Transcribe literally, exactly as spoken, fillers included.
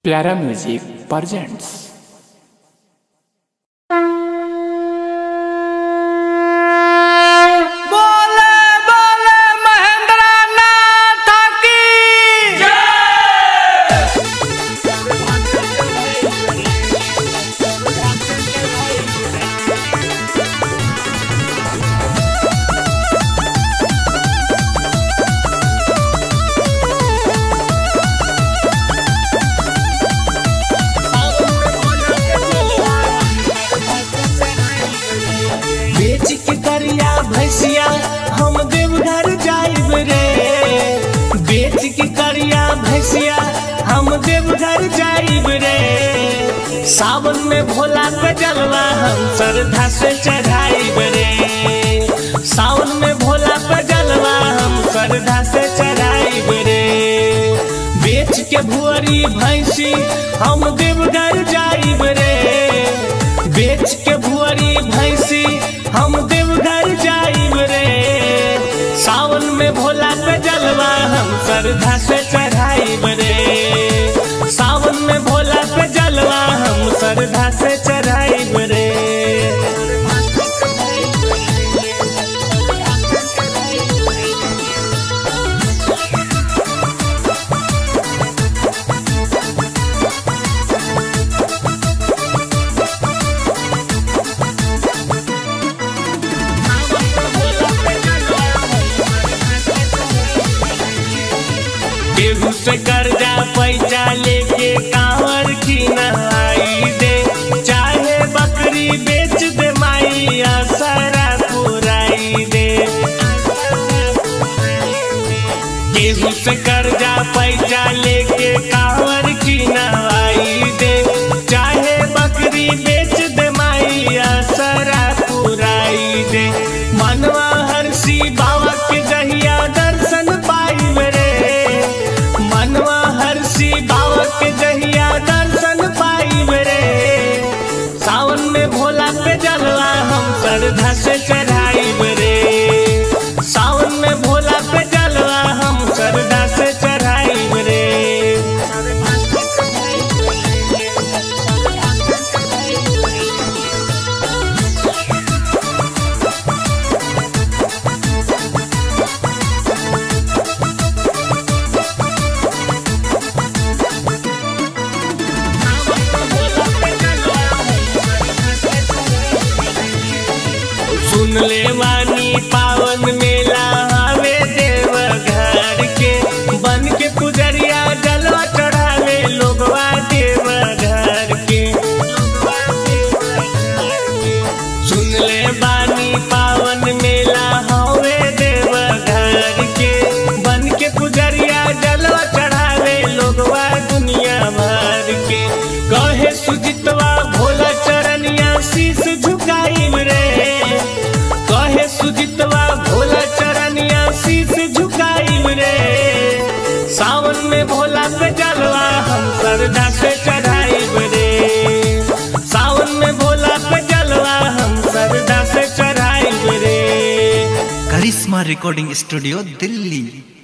प्यारा music presents. भैसिया हम देवघर जाइब रे, बेच के करिया भैसिया हम देवघर जाइब रे। सावन में भोला पे जलवा हम श्रद्धा से चढ़ाइब रे, सावन में भोला पे जलवा हम श्रद्धा से चढ़ाइब रे। बेच के भुअरी भैंसी हम देवघर जाइब रे, बेच के भुअरी भैंसी हम देवघर जाइब रे। सावन में भोला पे जलवा हम श्रद्धा से चढ़ाइब रे, सावन में भोला पे जलवा हम श्रद्धा से चढ़ाइब रे। केहू से कर्जा पैसा लेके कांवर की नहाई दे, चाहे बकरी बेच दे माई आसरा पुराई दे। केहू से कर्जा पैसा लेके कांवर की नहाई दे, चाहे बकरी बेच दे माई आसरा पुराई दे। मनवा हर्षी बाबा के जहिया दर्शन पाइब रे, मनवा हर्षी बाबा के जहिया दर्शन पाइब रे। सावन में भोला पे जलवा हम श्रद्धा से चढ़ाइब रे, सावन में भोला पे जलवा हम श्रद्धा से चढ़ाइब रे। सुन ले वानी पावन मेला हवे देवघर के, बन के पुजरिया जलवा चढ़ावे लोगवा देवघर के। सुन ले वानी पावन मेला हवे देवघर के, बन के पुजरिया जलवा चढ़ावे लोगवा दुनिया भर के। कहे सुजितवा भोला चरनिया शीश झुकाइब रे, कहे सुजितवा भोला चरनिया शीश झुकाइब रे। सावन में भोला पे जलवा हम श्रद्धा से चढ़ाइब रे, सावन में भोला पे जलवा हम श्रद्धा से चढ़ाइब रे। Karishma recording studio Delhi.